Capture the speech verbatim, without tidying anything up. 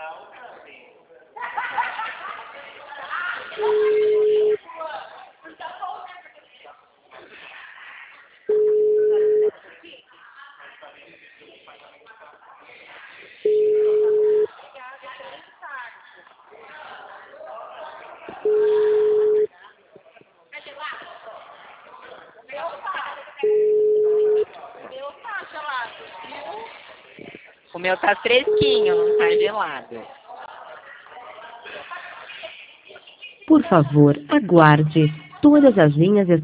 O meu tá fresquinho, não tá gelado. Por favor, aguarde. Todas as linhas